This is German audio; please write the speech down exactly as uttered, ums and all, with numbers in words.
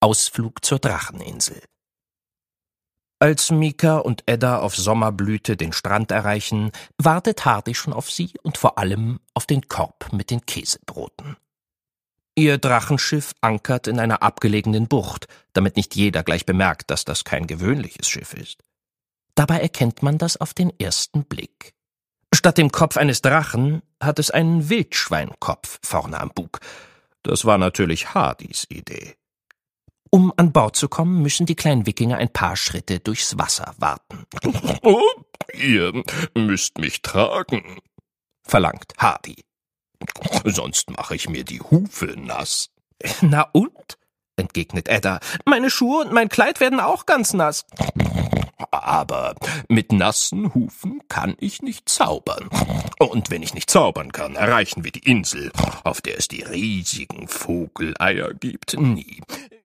Ausflug zur Dracheninsel. Als Mika und Edda auf Sommerblüte den Strand erreichen, wartet Hardy schon auf sie und vor allem auf den Korb mit den Käsebroten. Ihr Drachenschiff ankert in einer abgelegenen Bucht, damit nicht jeder gleich bemerkt, dass das kein gewöhnliches Schiff ist. Dabei erkennt man das auf den ersten Blick. Statt dem Kopf eines Drachen hat es einen Wildschweinkopf vorne am Bug. Das war natürlich Hardys Idee. Um an Bord zu kommen, müssen die kleinen Wikinger ein paar Schritte durchs Wasser warten. Oh, ihr müsst mich tragen, verlangt Hardy. Sonst mache ich mir die Hufe nass. Na und? Entgegnet Edda. Meine Schuhe und mein Kleid werden auch ganz nass. Aber mit nassen Hufen kann ich nicht zaubern. Und wenn ich nicht zaubern kann, erreichen wir die Insel, auf der es die riesigen Vogeleier gibt, nie.